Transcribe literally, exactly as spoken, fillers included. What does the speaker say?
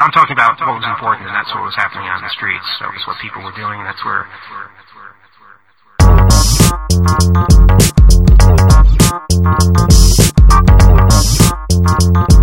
I'm talking about what was important, and that's what was happening on the streets. That was what people were doing. That's where... Thank you.